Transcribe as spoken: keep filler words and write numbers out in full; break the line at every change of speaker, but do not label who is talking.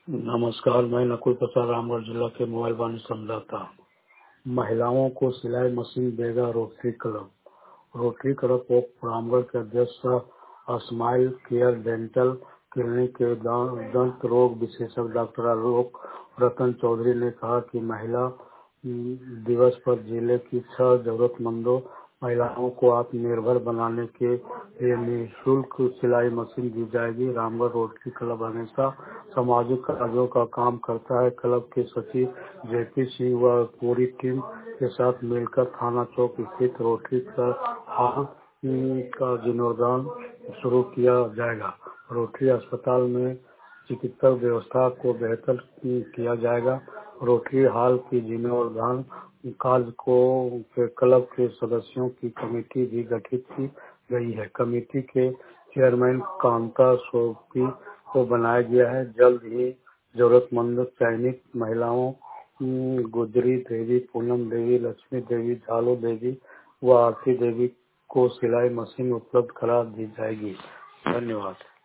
नमस्कार, मैं नकुल प्रसाद रामगढ़ जिला के मोबाइल वाणी संवाददाता। महिलाओं को सिलाई मशीन देगा rotary club. Rotary club of Ramgarh के अध्यक्ष स्माइल केयर डेंटल क्लिनिक के दंत रोग विशेषज्ञ डॉक्टर आलोक रतन चौधरी ने कहा कि महिला दिवस पर जिले की छह जरूरतमंदों महिलाओं को आत्मनिर्भर बनाने के लिए निःशुल्क सिलाई मशीन दी जाएगी। रामगढ़ रोटरी क्लब हमेशा सामाजिक कार्यों का काम करता है। क्लब के सचिव जेपी सिंह व पूरी टीम के साथ मिलकर थाना चौक स्थित रोटरी हॉल का जीर्णोद्धार शुरू किया जाएगा। रोटरी अस्पताल में चिकित्सा व्यवस्था को बेहतर किया जाएगा। रोटरी हॉल की जीर्णोद्धार कार्य को क्लब के सदस्यों की कमेटी भी गठित की गई है। कमेटी के चेयरमैन कांता सोपी को बनाया गया है। जल्द ही जरूरतमंद चयनित महिलाओं गुजरी देवी, पूनम देवी, लक्ष्मी देवी, झालो देवी व आरती देवी को सिलाई मशीन उपलब्ध करा दी जाएगी। धन्यवाद।